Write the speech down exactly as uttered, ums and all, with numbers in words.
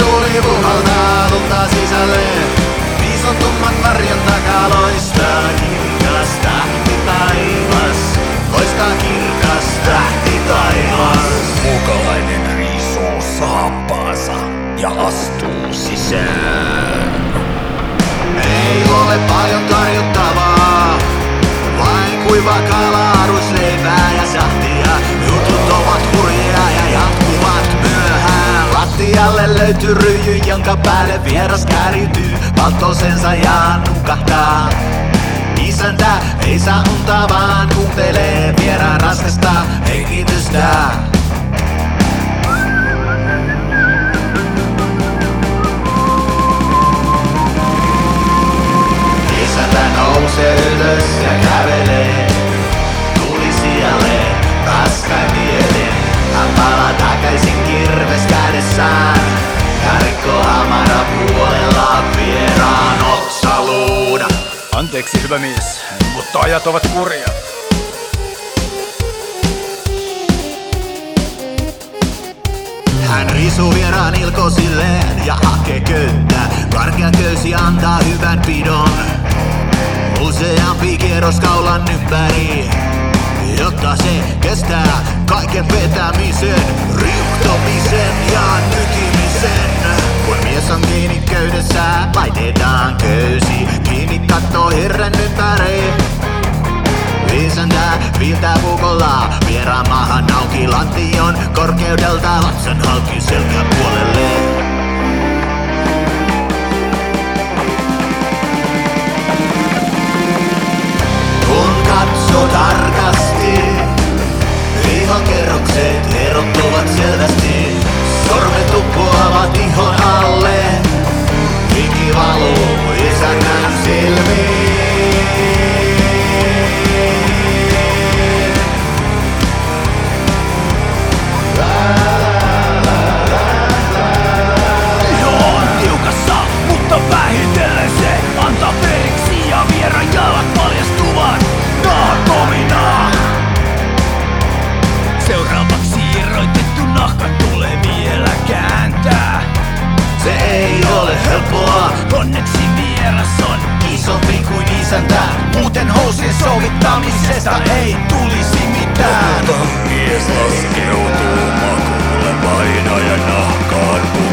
Tuuli puhaltaa lunta sisälle. Viison tumman varjon takaa loistaa kirkas tähti taivas. Loistaa kirkas tähti taivas. Mukalainen riisuu saappaansa ja astuu sisään. Ei ole paljon tarjottavaa, vain kuiva kala, ruisleipää ja sahtia. Jutut ovat hurjia ja jatkuvat myöhään. Lattialle löytyy ryijy, jonka päälle vieras kärjytyy. Valtosensa ja nukahtaa. Isäntä ei saa unta, vaan kuuntelee vieraan raskasta hengitystä. Isäntä nousee ylös ja kävelee tulisijalle raskain mielin. Hän palaa takaisin kirves kädessään ja rikkoo hamara puolella vieraan otsaluuda. Anteeksi hyvä mies, mutta ajat ovat kurjat. Hän riisuu vieraan ilkosilleen ja hakee köyttä. Karkea köysi antaa hyvän pidon. Useampi kierros kaulan ympäri, jotta se kestää kaiken vetämisen, riuhtomisen ja nykimisen. Kun mies on kiinni köydessä, laitetaan köysi kiinni kattoo herran ympäri. Isäntä viiltää puukolla vieraan maahan auki lantion korkeudelta vatsan halki selkäpuolelle. Kun katsoo tarkasti, ihokerrokset erottuvat selvästi. Sormet uppoavat ihon alle, hiki valuu isännän silmiin. Vähitellen se antaa periksi ja vieraan jalat paljastuvat naakominaan. Seuraavaksi irrotettu nahka tulee vielä kääntää. Se ei ole helppoa, Onneksi vieras on isompi kuin isäntä. muuten housien sovittamisesta ei tulisi mitään. Mies laskeutuu makuulle vainajan nahkaan.